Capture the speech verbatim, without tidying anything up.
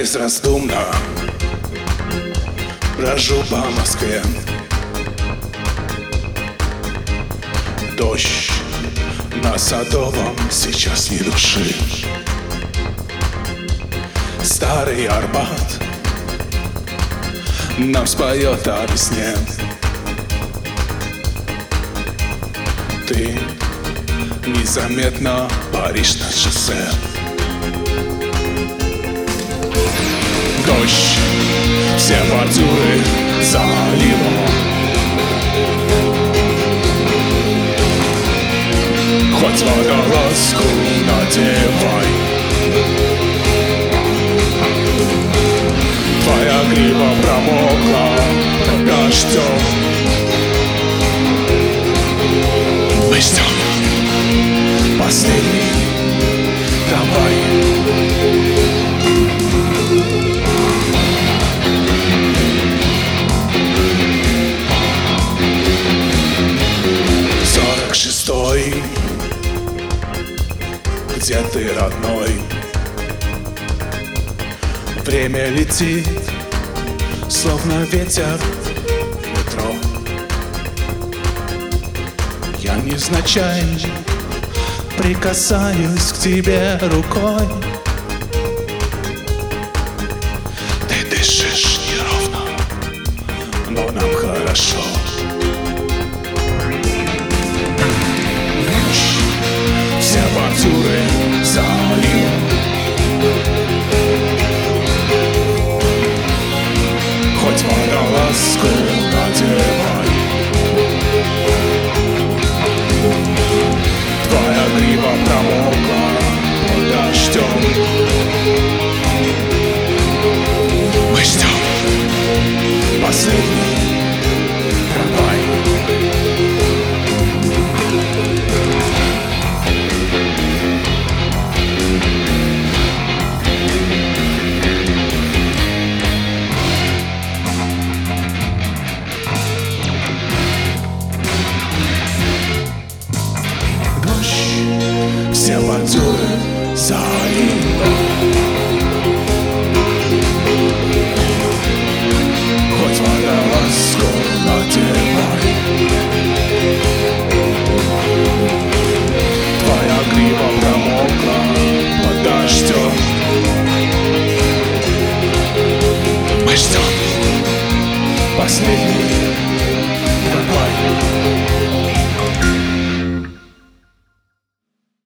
безраздумно брожу по Москве. Дождь на Садовом, сейчас ни души. Старый Арбат нам споет о весне. Ты незаметно паришь на шоссе. Дождь, все бордюры залило. Хоть водолазку надевай. Твоя грива промокла под дождем. Мы ждем последний трамвай. Сорок шестой, где ты, родной? Время летит, словно ветер в метро. Я невзначай прикасаюсь к тебе рукой. Ты дышишь неровно, но нам хорошо. Все бордюры залило. Хоть водолазку надевай. Твоя грива промокла под дождем. Мы ждем последний трамвай. Все бордюры залило. Хоть водолазку надевай. Твоя грива промокла под дождем. Мы ждем последний трамвай.